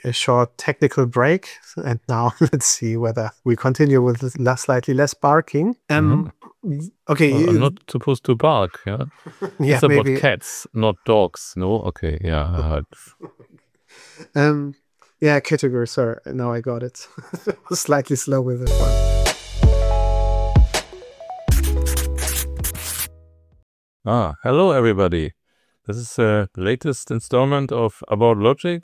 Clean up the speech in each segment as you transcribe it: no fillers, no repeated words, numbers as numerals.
a short technical break, and now let's see whether we continue with slightly less barking. Okay, I'm not supposed to bark. Yeah, yeah, it's about maybe cats, not dogs. No, okay, yeah. Yeah, category. Sorry, now I got it. I was slightly slow with this one. Hello everybody. This is the latest installment of About Logic,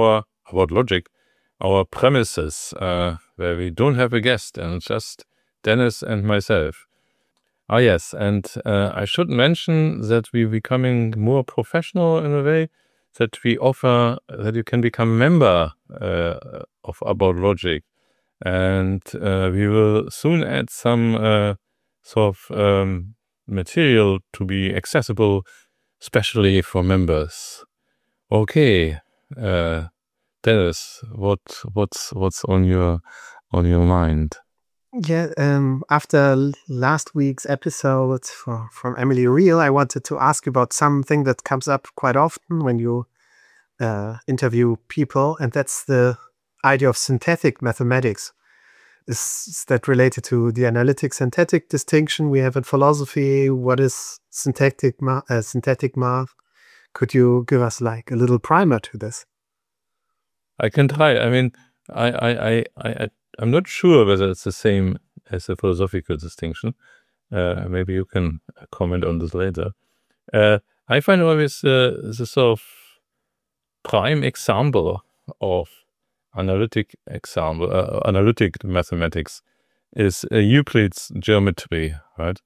our premises, where we don't have a guest and just Dennis and myself. Yes, and I should mention that we're becoming more professional in a way, that we offer that you can become a member of About Logic, and we will soon add some sort of material to be accessible, especially for members. Okay, Dennis, what's on your mind? Yeah, after last week's episode from Emily Real, I wanted to ask you about something that comes up quite often when you interview people, and that's the idea of synthetic mathematics. Is that related to the analytic-synthetic distinction we have in philosophy? What is synthetic math? Could you give us like a little primer to this? I can try. I mean, I'm not sure whether it's the same as the philosophical distinction. Maybe you can comment on this later. I find always the sort of prime example of analytic mathematics is Euclid's geometry, right?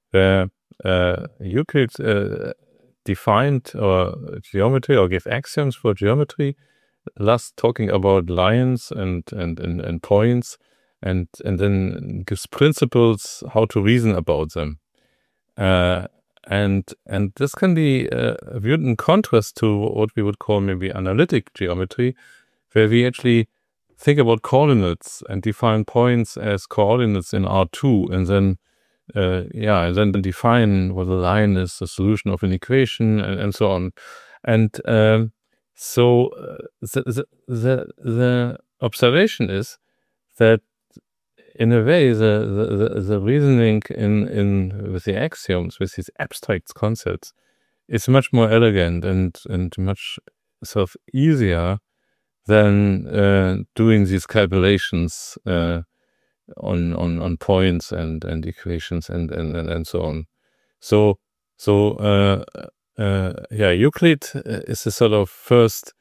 Euclid defined geometry or gave axioms for geometry, last talking about lines and points, and then gives principles how to reason about them. And this can be viewed in contrast to what we would call maybe analytic geometry, where we actually think about coordinates and define points as coordinates in R2, and then define what a line is, the solution of an equation, and so on. And so the observation is that in a way the reasoning in with the axioms, with these abstract concepts, is much more elegant and much sort of easier than doing these calculations on points and equations and so on. Euclid is the sort of first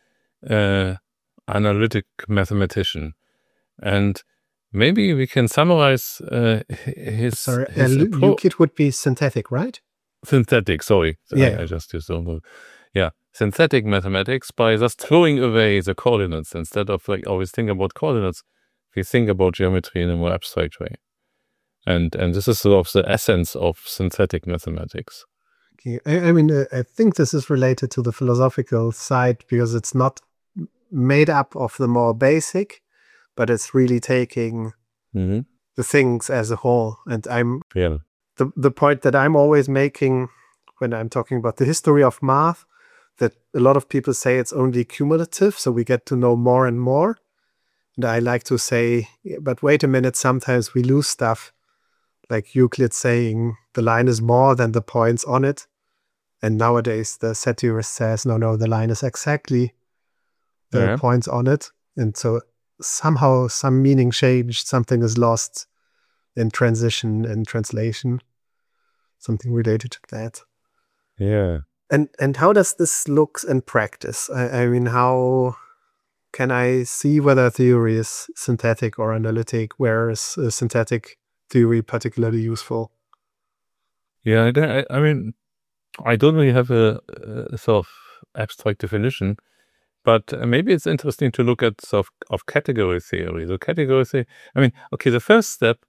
analytic mathematician, and maybe we can summarize his. Sorry, Euclid would be synthetic, right? Synthetic, sorry. Yeah. I just used the word. Yeah, synthetic mathematics, by just throwing away the coordinates. Instead of like always think about coordinates, we think about geometry in a more abstract way. And this is sort of the essence of synthetic mathematics. Okay. I mean, I think this is related to the philosophical side because it's not made up of the more basic, but it's really taking the things as a whole. And the point that I'm always making when I'm talking about the history of math, that a lot of people say it's only cumulative, so we get to know more and more. And I like to say, but wait a minute, sometimes we lose stuff, like Euclid saying the line is more than the points on it. And nowadays the satirist says, no, the line is exactly the points on it. And so somehow some meaning changed, something is lost in transition and translation, something related to that. Yeah. And how does this look in practice? I mean, how can I see whether a theory is synthetic or analytic? Where is a synthetic theory particularly useful? Yeah, I mean, I don't really have a sort of abstract definition, but maybe it's interesting to look at sort of category theory. The category theory, I mean, okay, the first step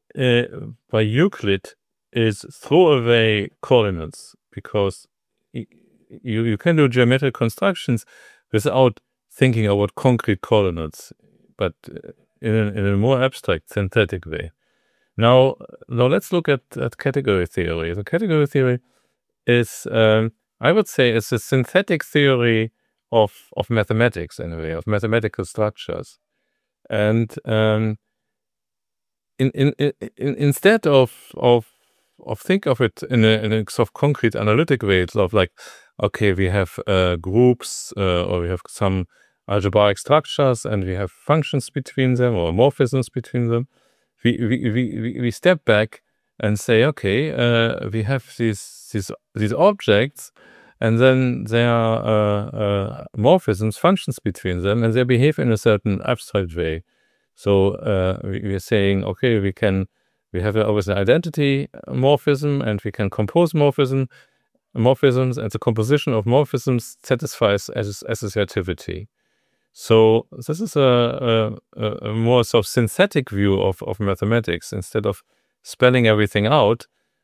by Euclid is throw away coordinates, because you can do geometric constructions without thinking about concrete coordinates, but in a more abstract, synthetic way. Now let's look at category theory. The category theory is, I would say, it's a synthetic theory of mathematics in a way, of mathematical structures. And instead of think of it in a sort of concrete analytic way, it's sort of like, okay, we have groups or we have some algebraic structures and we have functions between them or morphisms between them. We step back and say, okay, we have these objects, and then there are morphisms, functions between them, and they behave in a certain abstract way. So we're saying, okay, we have always an identity morphism, and we can compose morphisms, and the composition of morphisms satisfies associativity. So this is a more sort of synthetic view of mathematics. Instead of spelling everything out,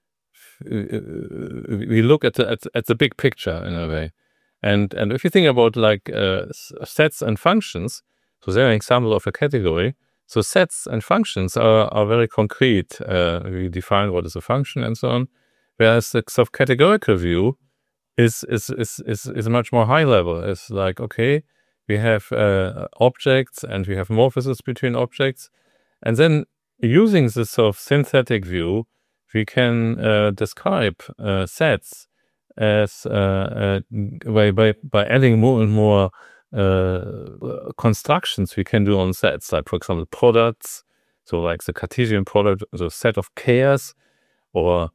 we look at the big picture in a way. And if you think about like sets and functions, so they're an example of a category. So sets and functions are very concrete. We define what is a function and so on. Whereas the sort of categorical view is much more high level. It's like, okay, we have objects and we have morphisms between objects. And then using this sort of synthetic view, we can describe sets as by adding more and more constructions we can do on sets, like for example products, so like the Cartesian product, the set of pairs, or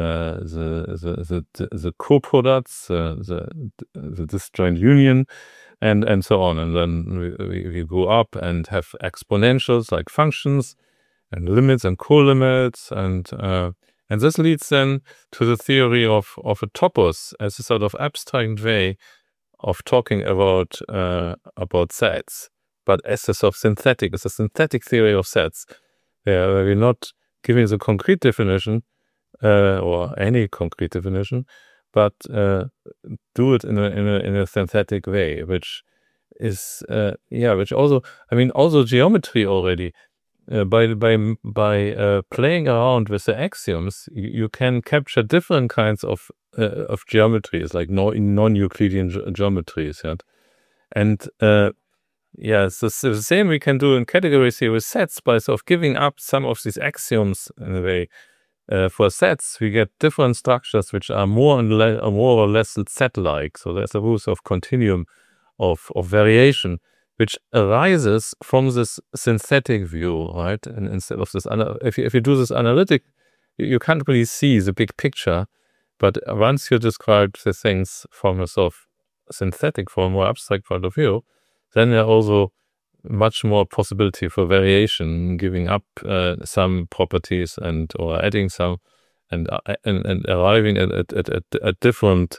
the co-products, the disjoint union, and so on. And then we go up and have exponentials like functions and limits and co-limits, and this leads then to the theory of a topos as a sort of abstract way of talking about sets, but as a sort of synthetic, it's a synthetic theory of sets, where we're not giving the concrete definition or any concrete definition, but do it in a synthetic way, which is which also, I mean, also geometry already. By playing around with the axioms, you can capture different kinds of geometries, like non-Euclidean geometries, yeah? And it's the same we can do in category theory with sets by sort of giving up some of these axioms in a way. For sets, we get different structures which are more or less set-like. So there's a rule of continuum of variation, which arises from this synthetic view, right? And instead of this, if you do this analytic, you can't really see the big picture. But once you describe the things from a sort of synthetic, from a more abstract point of view, then there are also much more possibility for variation, giving up some properties or adding some, and arriving at different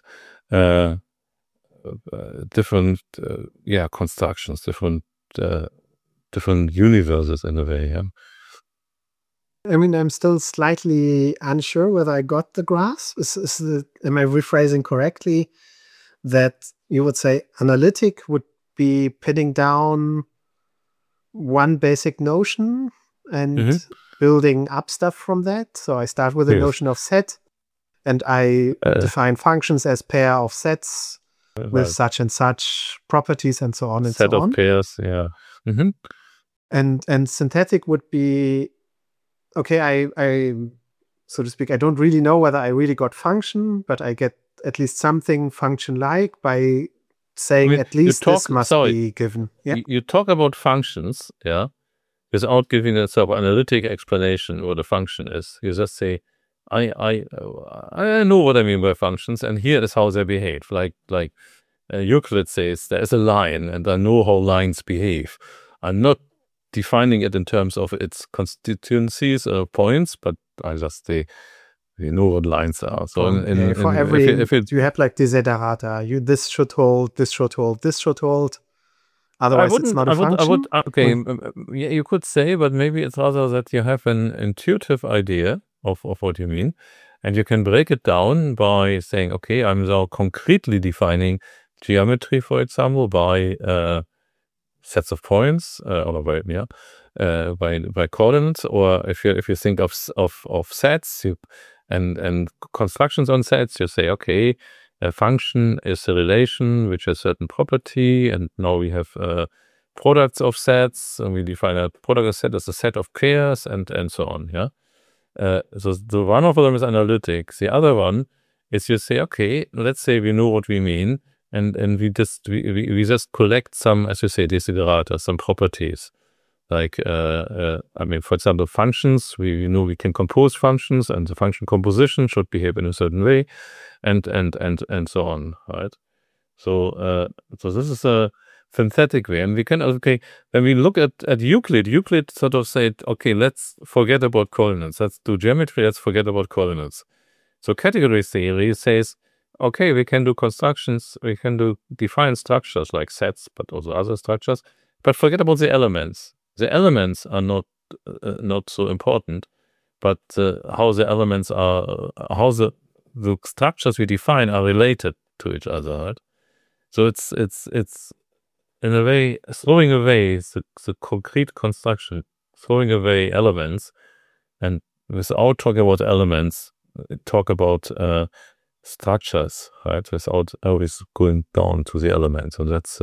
constructions, different universes in a way. Yeah. I mean, I'm still slightly unsure whether I got the grasp. Am I rephrasing correctly that you would say analytic would be pinning down one basic notion and building up stuff from that? So I start with a notion of set, and I define functions as pair of sets with such and such properties and so on and so on. Set of pairs, yeah. Mm-hmm. And synthetic would be, okay, I so to speak, I don't really know whether I really got function, but I get at least something function-like by saying at least this must be given. Yeah? You talk about functions, yeah, without giving a sort of analytic explanation what a function is. You just say, I know what I mean by functions, and here is how they behave. Like Euclid says, there is a line, and I know how lines behave. I'm not defining it in terms of its constituencies or points, but I just say, you know what lines are. So for every, if you have like desiderata, this should hold, this should hold, this should hold. Otherwise, it's not a function. Yeah, you could say, but maybe it's rather that you have an intuitive idea of what you mean, and you can break it down by saying, okay, I'm now concretely defining geometry, for example, by sets of points, by coordinates, or if you think of sets and constructions on sets, you say, okay, A function is a relation which has certain property, and now we have products of sets, and we define a product of set as a set of pairs, and so on. Yeah. So the one of them is analytic. The other one is you say, okay, let's say we know what we mean, and we just collect some, as you say, desiderata, some properties. Like, for example, functions, we know we can compose functions, and the function composition should behave in a certain way, and so on, right? So this is a synthetic way. And we can, okay, when we look at Euclid sort of said, okay, let's forget about coordinates. Let's do geometry, let's forget about coordinates. So category theory says, okay, we can do constructions, we can define structures like sets, but also other structures, but forget about the elements. The elements are not so important, but how the elements are, how the structures we define are related to each other, right? So it's in a way throwing away the concrete construction, throwing away elements, and without talking about elements, talk about structures, right? Without always going down to the elements. And that's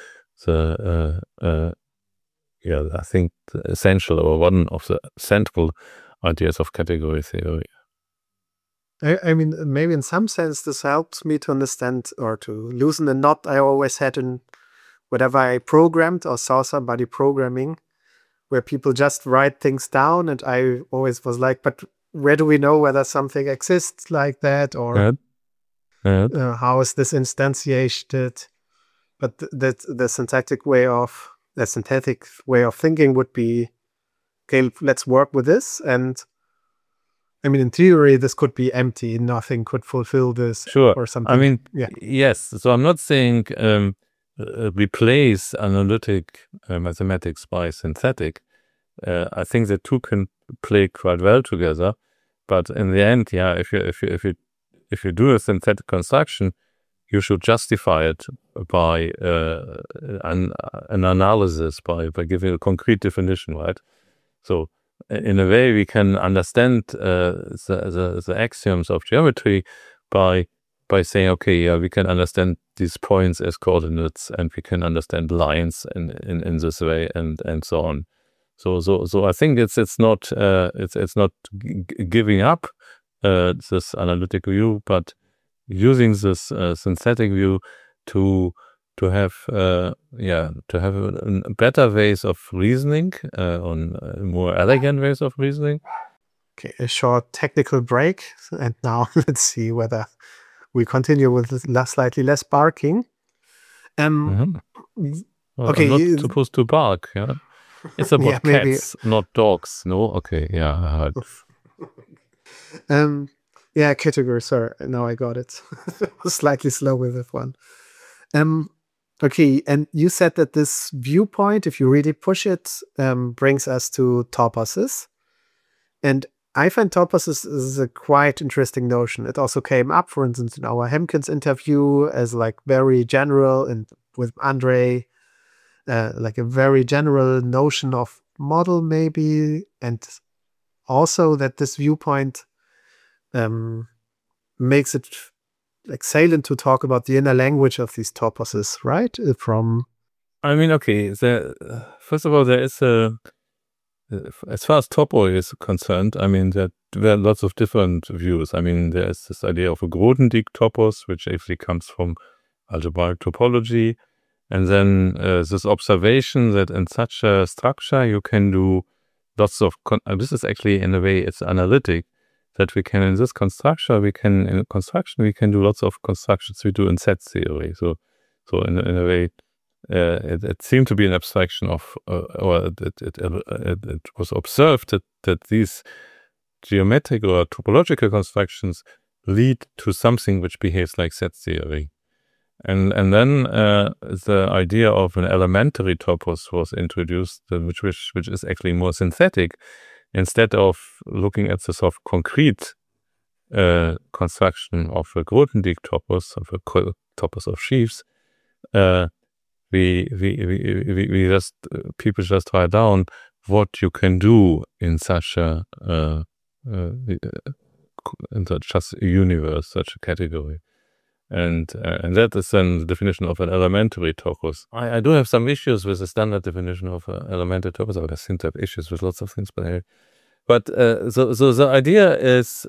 I think essential, or one of the central ideas of category theory. I mean, maybe in some sense this helps me to understand or to loosen a knot I always had in whatever I programmed or saw somebody programming, where people just write things down, and I always was like, but where do we know whether something exists like that, or how is this instantiated? But the synthetic way of thinking would be, okay, let's work with this. And I mean, in theory, this could be empty. Nothing could fulfill this, or something. I mean, yes. So I'm not saying replace analytic mathematics by synthetic. I think the two can play quite well together. But in the end, if you do a synthetic construction, you should justify it by an analysis, by giving a concrete definition, right? So in a way, we can understand the axioms of geometry by saying, okay, we can understand these points as coordinates, and we can understand lines in this way, and so on. So I think it's not giving up this analytic view, but using this synthetic view to have better ways of reasoning, on more elegant ways of reasoning. Okay, a short technical break, and now let's see whether we continue with slightly less barking. Well, okay, I'm not supposed to bark. Yeah, it's about cats, not dogs. No, okay, yeah. Yeah, category. Sorry, now I got it. I was slightly slow with this one. Okay, and you said that this viewpoint, if you really push it, brings us to toposes. And I find toposes is a quite interesting notion. It also came up, for instance, in our Hemkins interview as like very general, and with Andre, like a very general notion of model maybe, and also that this viewpoint makes it like salient to talk about the inner language of these toposes, right? First of all, there is as far as topo is concerned, I mean, there are lots of different views. I mean, there is this idea of a Grothendieck topos, which actually comes from algebraic topology. And then this observation that in such a structure, you can do lots of, this is actually, in a way, it's analytic, that we can, in this construction, we can do lots of constructions we do in set theory. So in a way, it seemed to be an abstraction of, or it was observed that these geometric or topological constructions lead to something which behaves like set theory. And then the idea of an elementary topos was introduced, which is actually more synthetic. Instead of looking at the sort of concrete construction of a Grothendieck topos, of a topos of sheaves, people just write down what you can do in such a universe, such a category. And that is then the definition of an elementary topos. I do have some issues with the standard definition of elementary topos. I seem to have issues with lots of things, but so the idea is,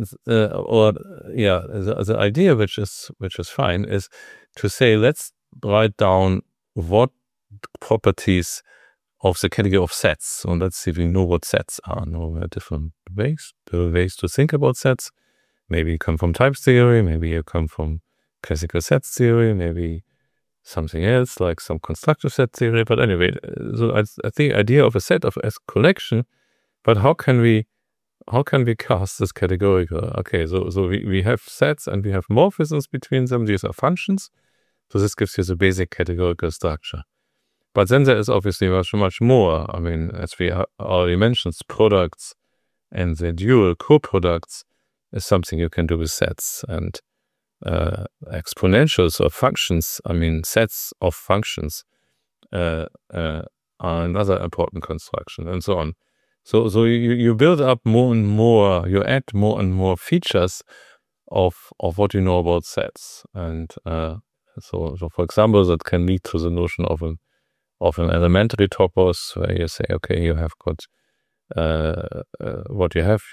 the idea which is fine is to say, let's write down what properties of the category of sets. So let's see if we know what sets are. There are different ways. There are ways to think about sets. Maybe you come from types theory. Maybe you come from classical sets theory. Maybe something else like some constructive set theory. But anyway, so I think the idea of a set of as collection. But how can we cast this categorical? Okay, so we have sets and we have morphisms between them. These are functions. So this gives you the basic categorical structure. But then there is obviously much more. I mean, as we already mentioned, products and the dual coproducts is something you can do with sets. And exponentials or functions, I mean, sets of functions are another important construction, and so on. So you build up more and more, you add more and more features of what you know about sets. And so for example, that can lead to the notion of an elementary topos, where you say, okay, you have got what you have.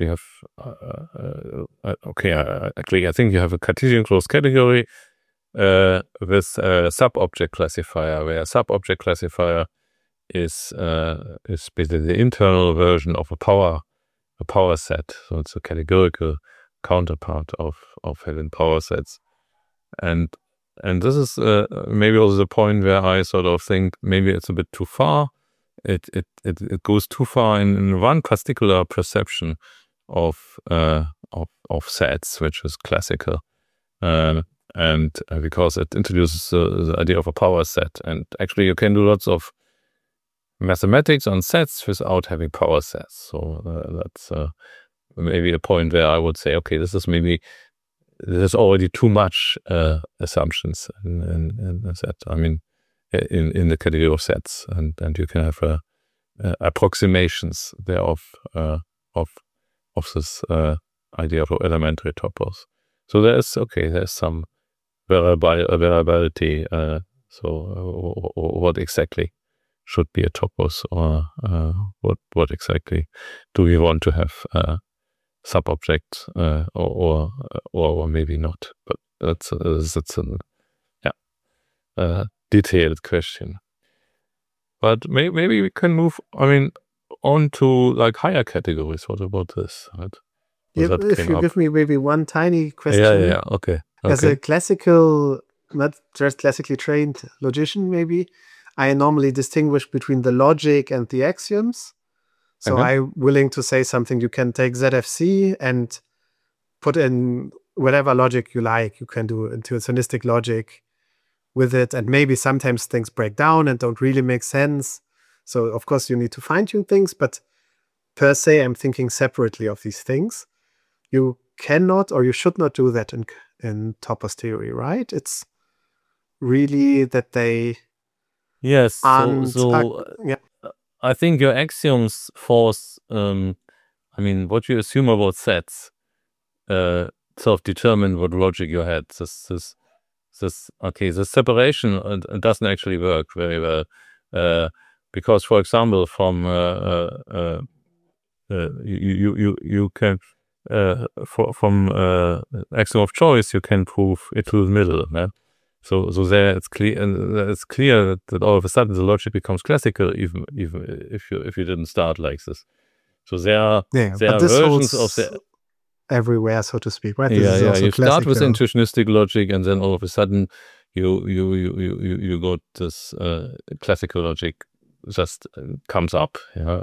Actually, I think you have a Cartesian closed category with a sub-object classifier, where a sub-object classifier is basically the internal version of a power set. So it's a categorical counterpart of having power sets. And this is maybe also the point where I sort of think maybe it's a bit too far. It goes too far in one particular perception of sets, which is classical, and because it introduces the idea of a power set. And actually, you can do lots of mathematics on sets without having power sets. So that's maybe a point where I would say, okay, this is already too much assumptions in a set. I mean, in the category of sets, and you can have approximations thereof of this idea of elementary topos. So there's some variability. So what exactly should be a topos, or what exactly do we want to have sub-objects, or maybe not? But that's a detailed question. But maybe we can move, on to like higher categories. What about this? Right? If you give me maybe one tiny question. Yeah. Okay. As a classical, not just classically trained logician, maybe, I normally distinguish between the logic and the axioms. So I'm willing to say something. You can take ZFC and put in whatever logic you like. You can do intuitionistic logic with it. And maybe sometimes things break down and don't really make sense. So, of course, you need to fine-tune things. But per se, I'm thinking separately of these things. You cannot or you should not do that in topos theory, right? It's really that they... Yes. I think your axioms force, what you assume about sets, self-determine what logic you had. The separation doesn't actually work very well, because, for example, from you can from axiom of choice you can prove it to the middle. Man. So there it's clear that all of a sudden the logic becomes classical, even if you didn't start like this. So there are versions of the everywhere, so to speak, right? You start with intuitionistic logic, and then all of a sudden you got this classical logic just comes up.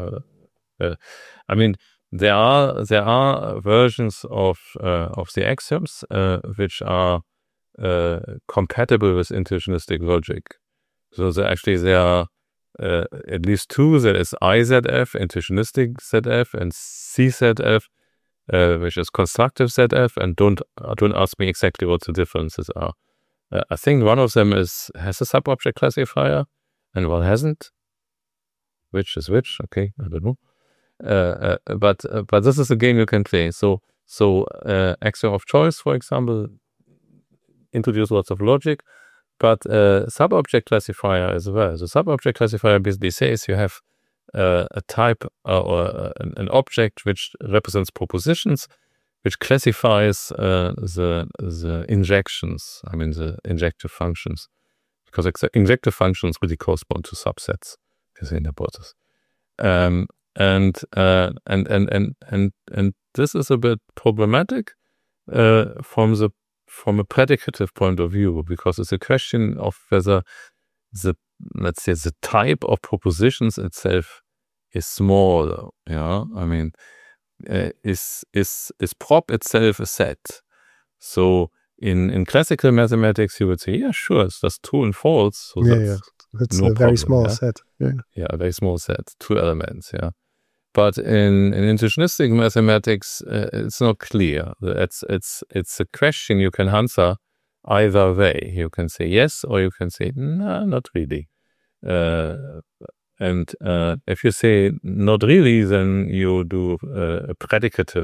There are versions of the axioms which are compatible with intuitionistic logic. So there are at least two. There is IZF, intuitionistic ZF, and CZF, which is constructive ZF. And don't ask me exactly what the differences are. I think one of them has a sub-object classifier, and one hasn't. Which is which? Okay, I don't know. But this is a game you can play. So axiom of choice, for example, introduce lots of logic, but sub-object classifier as well. The sub-object classifier basically says you have a type or an object which represents propositions, which classifies the injections, the injective functions, because injective functions really correspond to subsets, as in the process. And this is a bit problematic from a predicative point of view, because it's a question of whether let's say the type of propositions itself is small. Is prop itself a set? So in classical mathematics, you would say, yeah, sure, it's just true and false. So it's a very small set. Yeah, a very small set, 2 elements. Yeah, but in intuitionistic mathematics, it's not clear. It's a question you can answer either way. You can say yes, or you can say no, not really. And if you say not really, then you do a predicative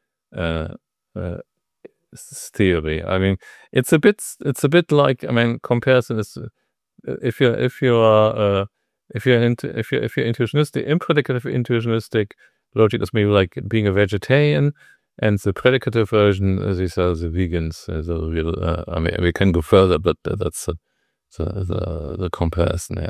theory. It's a bit like, comparison is if you're intuitionistic, impredicative intuitionistic logic is maybe like being a vegetarian, and the predicative version, these are the vegans. We can go further, but that's the comparison.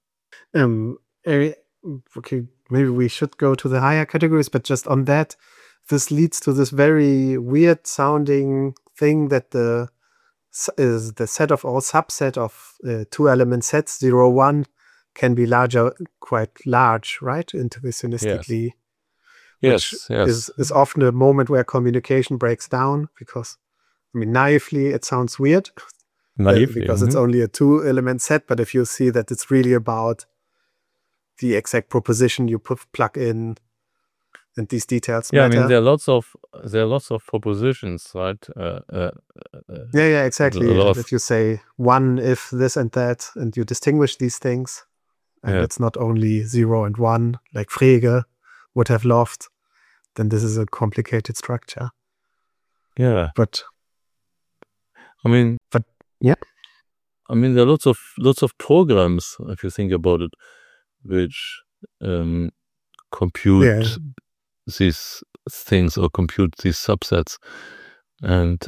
Okay, maybe we should go to the higher categories, but just on that, this leads to this very weird sounding thing that is the set of all subset of 2-element sets 0, 1 can be quite large, right? Intuitionistically. Yes. Is often a moment where communication breaks down, because naively it sounds weird. Because it's only a 2-element set, but if you see that it's really about the exact proposition you plug in, and these details matter. There are lots of propositions, right? Exactly. If you say 1 if this and that, and you distinguish these things, and it's not only 0 and 1, like Frege would have loved, then this is a complicated structure. Yeah. But there are lots of programs, if you think about it, which compute these things or compute these subsets, and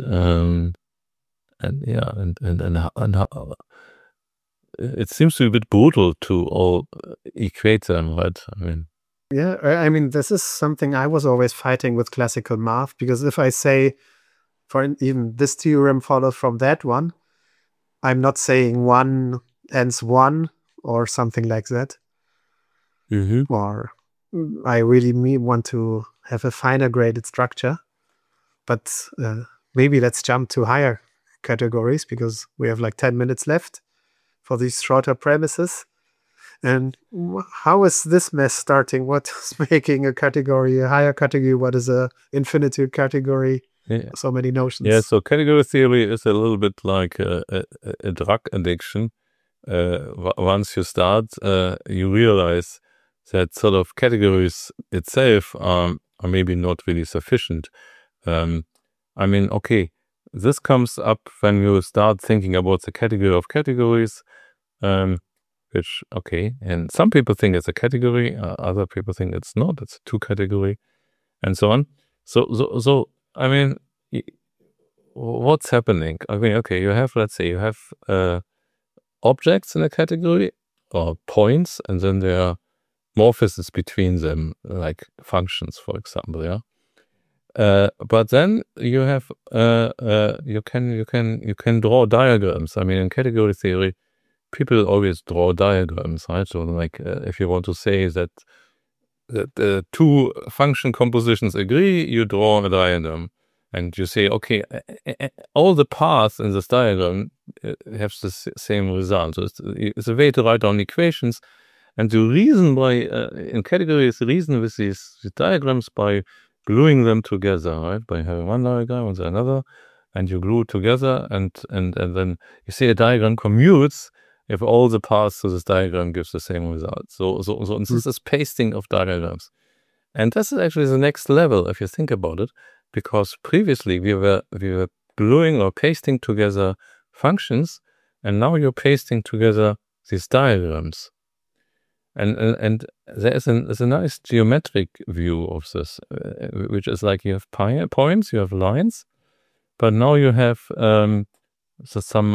it seems to be a bit brutal to all equate them, right? This is something I was always fighting with classical math, because if I say, even this theorem follows from that one, I'm not saying 1 ends 1 or something like that. Or I really want to have a finer graded structure. But maybe let's jump to higher categories, because we have like 10 minutes left for these shorter premises. And how is this mess starting? What is making a category a higher category? What is a infinitude category? So many notions. Yeah, so category theory is a little bit like a drug addiction. Once you start, you realize that sort of categories itself are maybe not really sufficient. This comes up when you start thinking about the category of categories, and some people think it's a category, other people think it's not, it's a 2 category, and so on. So what's happening? You have, let's say, objects in a category, or points, and then there are morphisms between them, like functions, for example. But then you have you can draw diagrams. In category theory, people always draw diagrams, right? So if you want to say that the 2 function compositions agree, you draw a diagram, and you say, okay, all the paths in this diagram have the same result. So it's a way to write down equations. And the reason why in categories, the reason with these diagrams, by gluing them together, right? By having one diagram and another, and you glue together, and then you see a diagram commutes if all the paths to this diagram gives the same result. So this is pasting of diagrams, and this is actually the next level if you think about it, because previously we were gluing or pasting together functions, and now you're pasting together these diagrams. And there is a nice geometric view of this, which is like you have points, you have lines, but now you have some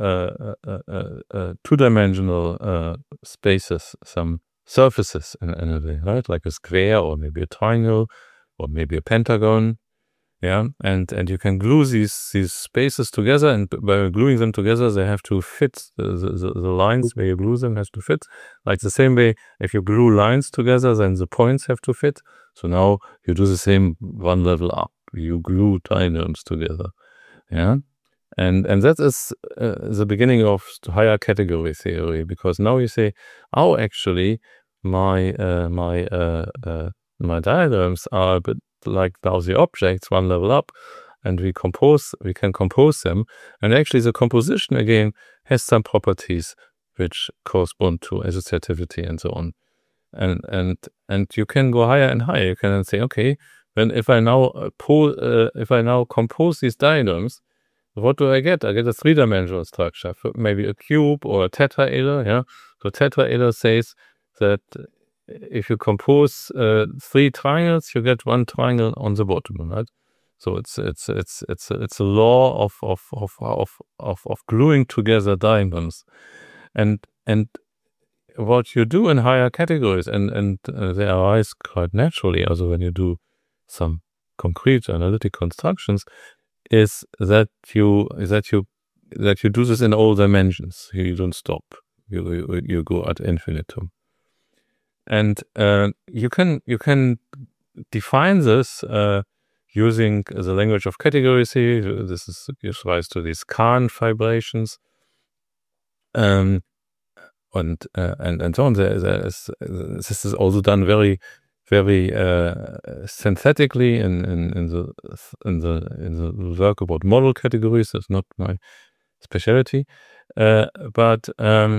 two-dimensional spaces, some surfaces in a way, right? Like a square, or maybe a triangle, or maybe a pentagon. Yeah, and you can glue these spaces together, and by gluing them together, they have to fit. The lines where you glue them has to fit. Like the same way, if you glue lines together, then the points have to fit. So now you do the same one level up. You glue diagrams together. Yeah, and that is the beginning of higher category theory, because now you say, oh, actually, my diagrams are a bit like now the objects one level up, and we can compose them, and actually the composition again has some properties which correspond to associativity and so on, and you can go higher and higher. You can then say, okay, then if I now compose these diagrams, what do I get? I get a three-dimensional structure, maybe a cube or a tetrahedral. Yeah, so tetrahedral says that if you compose three triangles, you get one triangle on the bottom, right? So it's a law of gluing together diagrams, and what you do in higher categories, and they arise quite naturally, also when you do some concrete analytic constructions, is that you do this in all dimensions. You don't stop. You go ad infinitum. And you can define this using the language of category theory. This gives rise to these Kahn fibrations, and so on. This is also done very, very synthetically in the work about model categories. That's not my specialty, but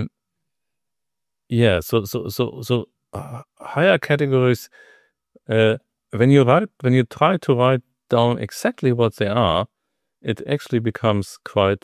yeah. So higher categories, when you try to write down exactly what they are, it actually becomes quite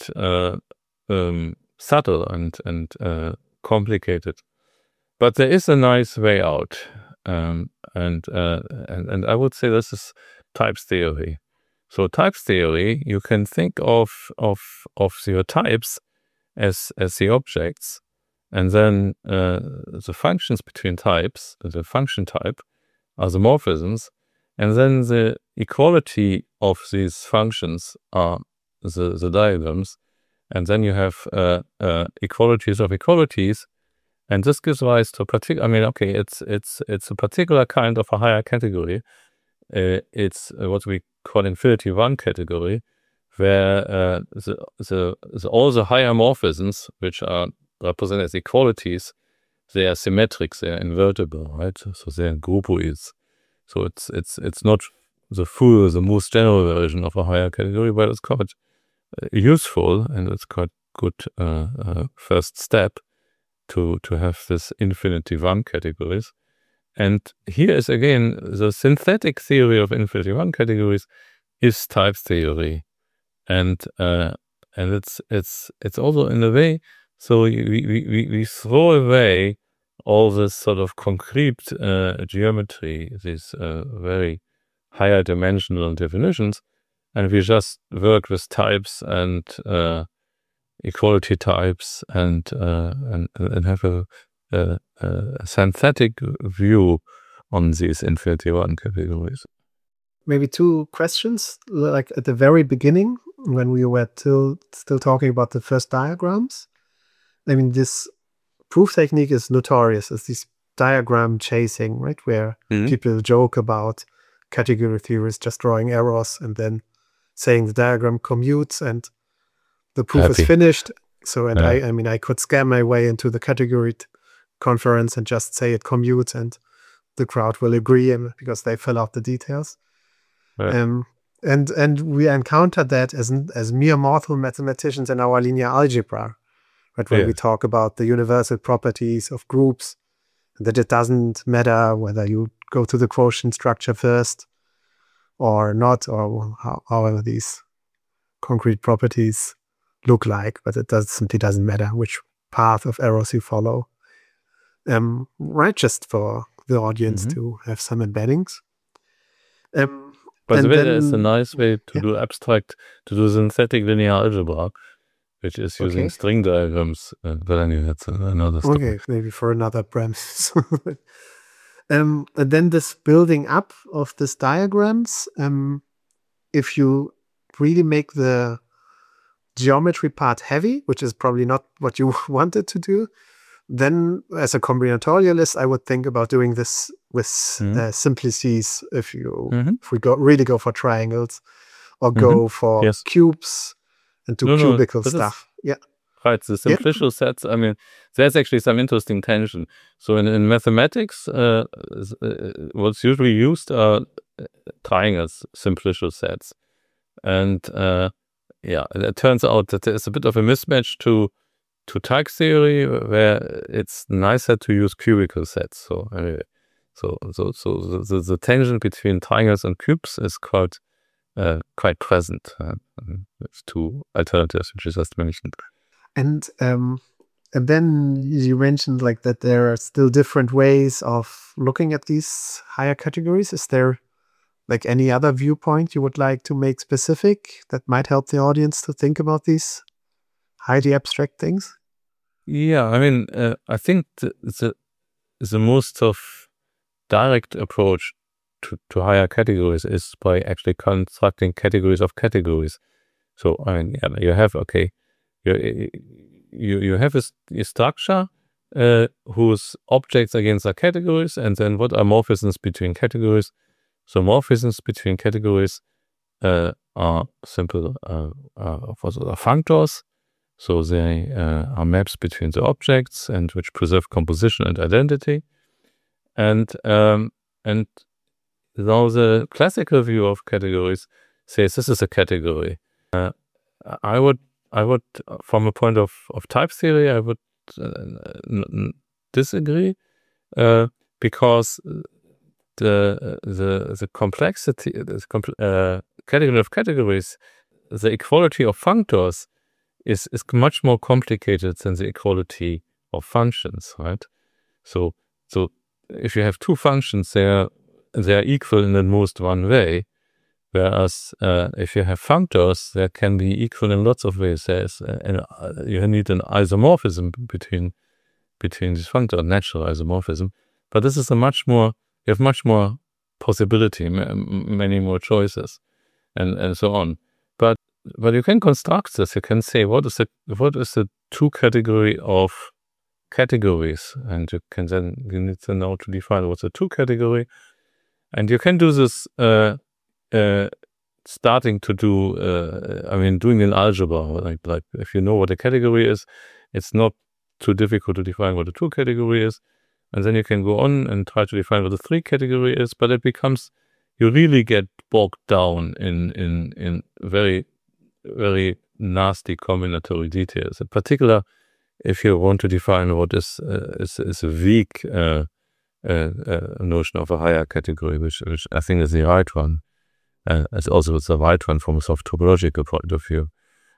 subtle and complicated. But there is a nice way out, and I would say this is types theory. So types theory, you can think of your types as the objects. And then the functions between types, the function type, are the morphisms. And then the equality of these functions are the diagrams. And then you have equalities of equalities. And this gives rise to it's a particular kind of a higher category. It's what we call infinity one category, where all the higher morphisms, which are represented as equalities, they are symmetric, they are invertible, right? So they are groupoids. So it's not the most general version of a higher category, but it's quite useful, and it's quite good first step to have this infinity one categories. And here is again the synthetic theory of infinity one categories is types theory, and it's also in a way. So we throw away all this sort of concrete geometry, these very higher dimensional definitions, and we just work with types and equality types and have a synthetic view on these infinity one categories. Maybe two questions, like at the very beginning, when we were still talking about the first diagrams. I mean, this proof technique is notorious as this diagram chasing, right? Where people joke about category theories just drawing arrows and then saying the diagram commutes and the proof is finished. So, and I mean, I could scam my way into the category conference and just say it commutes and the crowd will agree because they fill out the details. Right. And we encountered that as mere mortal mathematicians in our linear algebra. Right, when we talk about the universal properties of groups, that it doesn't matter whether you go to the quotient structure first or not, or however these concrete properties look like, but it simply doesn't matter which path of arrows you follow. Right, just for the audience to have some embeddings. By the way, there's a nice way to do abstract, to do synthetic linear algebra, which is using string diagrams. But anyway, that's another story. Okay, maybe for another premise. And then this building up of these diagrams, if you really make the geometry part heavy, which is probably not what you wanted to do, then as a combinatorialist, I would think about doing this with simplices if we really go for triangles or go for cubes and do cubical stuff. Right, the simplicial sets, I mean, there's actually some interesting tension. So in mathematics, what's usually used are triangles, simplicial sets. And it turns out that there's a bit of a mismatch to type theory, where it's nicer to use cubical sets. So anyway, so the tension between triangles and cubes is quite present. It's two alternatives which you just mentioned. And then you mentioned like that there are still different ways of looking at these higher categories. Is there like any other viewpoint you would like to make specific that might help the audience to think about these highly abstract things? Yeah, I mean, I think the most of direct approach to higher categories is by actually constructing categories of categories. So I mean, you have you have a structure whose objects against are categories, and then what are morphisms between categories? So morphisms between categories are simple functors. So they are maps between the objects and which preserve composition and identity. And now the classical view of categories says this is a category. I would, from a point of type theory, I would disagree because the complexity, category of categories, the equality of functors is much more complicated than the equality of functions, right? So if you have two functions, they are equal in at most one way. Whereas if you have functors, they can be equal in lots of ways. You need an isomorphism between these functors, natural isomorphism. But this is you have much more possibility, many more choices, and so on. But you can construct this. You can say what is the two category of categories, and you need to know to define what's a two category, and you can do this. Starting to do, doing in algebra, like if you know what a category is, it's not too difficult to define what a two category is, and then you can go on and try to define what a three category is. But it becomes, you really get bogged down in very, very nasty combinatory details. In particular, if you want to define what is a weak notion of a higher category, which I think is the right one. It's also the right one from a soft topological point of view.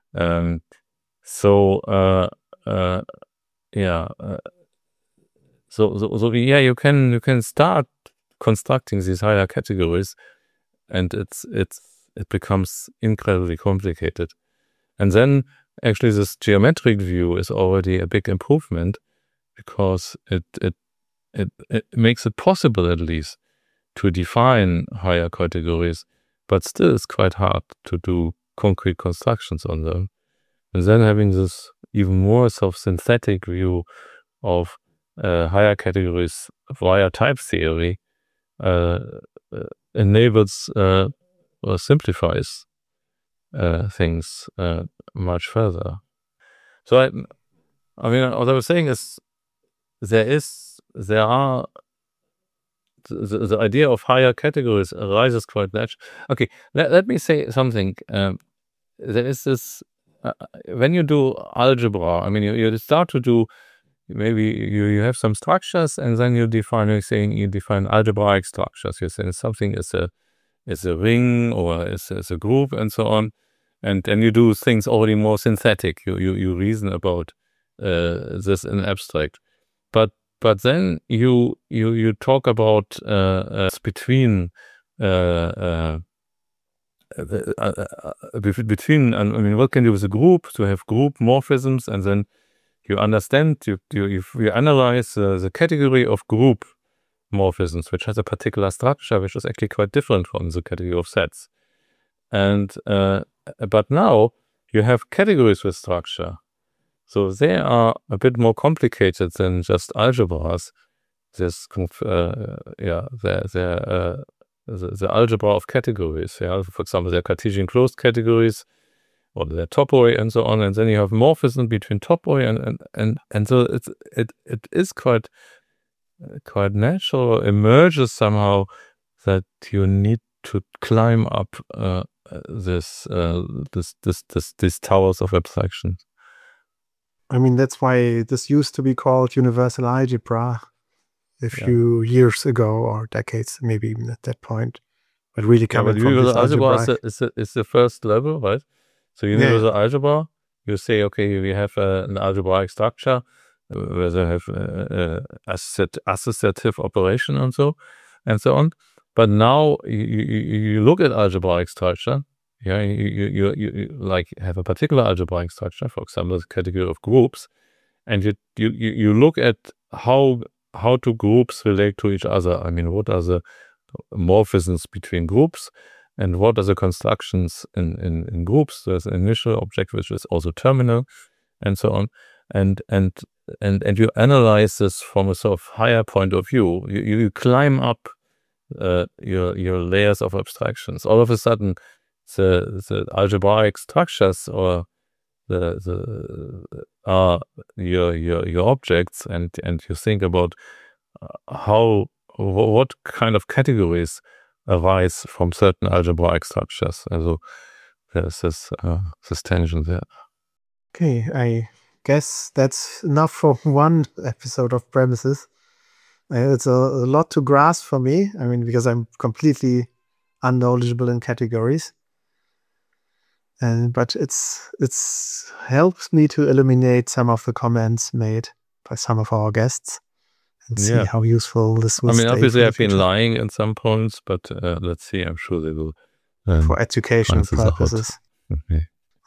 You can start constructing these higher categories, and it becomes incredibly complicated. And then actually this geometric view is already a big improvement, because it makes it possible at least to define higher categories. But still, it's quite hard to do concrete constructions on them. And then having this even more self-synthetic view of higher categories via type theory enables or simplifies things much further. So I mean, what I was saying is there are the idea of higher categories arises quite naturally. Okay, let me say something. There is this when you do algebra. I mean, you start to do, maybe you have some structures, and then you define algebraic structures. You're saying something is a ring or is a group and so on. And then you do things already more synthetic. You reason about this in abstract. But then you talk about between what can you do with a group to have group morphisms, and then you understand, you analyze the category of group morphisms, which has a particular structure, which is actually quite different from the category of sets. And but now you have categories with structure. So they are a bit more complicated than just algebras. The algebra of categories. For example, there are Cartesian closed categories, or there are topoi and so on, and then you have morphism between topoi and so it is quite natural, emerges somehow that you need to climb up these towers of abstraction. I mean, that's why this used to be called universal algebra a few years ago, or decades, maybe even at that point. But really coming from this algebra is the first level, right? So universal algebra, you say, okay, we have an algebraic structure where they have associative operation and so on. But now you look at algebraic structure. You like have a particular algebraic structure, for example, the category of groups, and you look at how do groups relate to each other. I mean, what are the morphisms between groups, and what are the constructions in groups? There's an initial object which is also terminal, and so on, and you analyze this from a sort of higher point of view. You climb up your layers of abstractions. All of a sudden, the algebraic structures or are your objects, and you think about what kind of categories arise from certain algebraic structures. Also there's this tension there. Okay, I guess that's enough for one episode of Premises. It's a lot to grasp for me. I mean, because I'm completely unknowledgeable in categories. But it's helps me to eliminate some of the comments made by some of our guests and see how useful this will. I mean, obviously I've been lying in some points, but let's see. I'm sure they will. For educational purposes. Okay.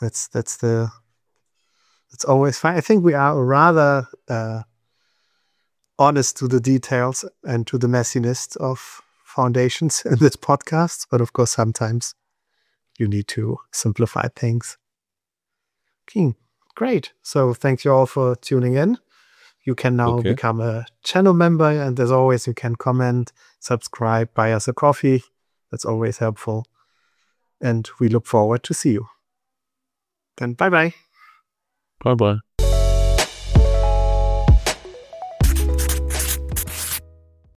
It's always fine. I think we are rather honest to the details and to the messiness of foundations in this podcast, but of course sometimes you need to simplify things. Okay, great. So thank you all for tuning in. You can now become a channel member, and as always, you can comment, subscribe, buy us a coffee. That's always helpful. And we look forward to see you. Then bye-bye. Bye-bye.